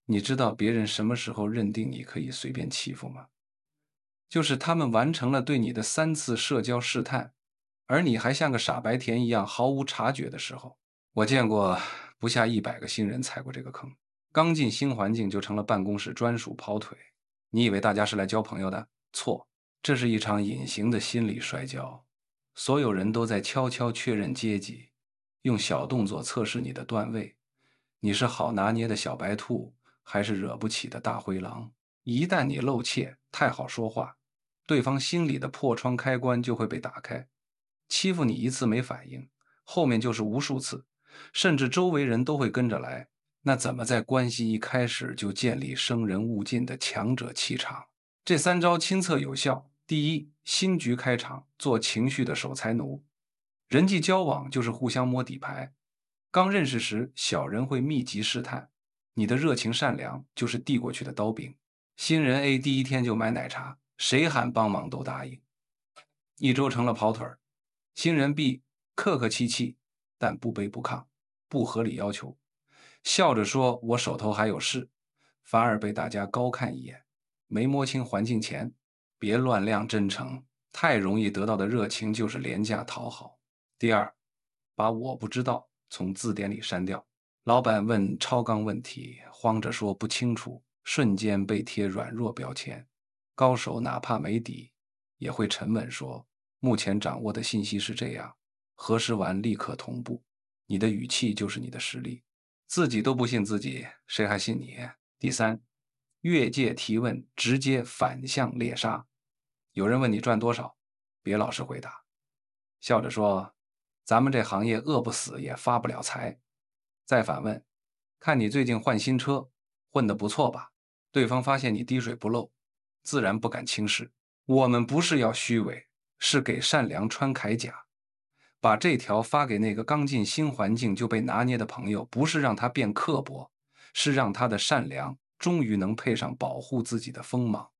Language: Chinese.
你知道别人什么时候认定你可以随便欺负吗？就是他们完成了对你的3次社交试探，而你还像个傻白甜一样毫无察觉的时候。我见过不下100个新人踩过这个坑，刚进新环境就成了办公室专属跑腿。你以为大家是来交朋友的？错，这是一场隐形的心理摔跤。所有人都在悄悄确认阶级，用小动作测试你的段位。你是好拿捏的小白兔，还是惹不起的大灰狼？一旦你露怯，太好说话，对方心里的破窗开关就会被打开。欺负你一次没反应，后面就是无数次，甚至周围人都会跟着来。那怎么在关系一开始就建立生人勿近的强者气场？这3招亲测有效。第一，新局开场，做情绪的守财奴。人际交往就是互相摸底牌。刚认识时，小人会密集试探，你的热情善良就是递过去的刀柄。新人 A 第一天就买奶茶，谁喊帮忙都答应，一周成了跑腿儿。新人 B 客客气气，但不卑不亢，不合理要求，笑着说我手头还有事，反而被大家高看一眼。没摸清环境前，别乱亮真诚，太容易得到的热情就是廉价讨好。第二，把我不知道从字典里删掉。老板问超纲问题，慌着说不清楚，瞬间被贴软弱标签。高手哪怕没底，也会沉稳说目前掌握的信息是这样，核实完立刻同步。你的语气就是你的实力，自己都不信自己，谁还信你？第三，越界提问，直接反向猎杀。有人问你赚多少，别老实回答，笑着说咱们这行业饿不死也发不了财。再反问，看你最近换新车，混得不错吧？对方发现你滴水不漏，自然不敢轻视。我们不是要虚伪，是给善良穿铠甲。把这条发给那个刚进新环境就被拿捏的朋友，不是让他变刻薄，是让他的善良终于能配上保护自己的锋芒。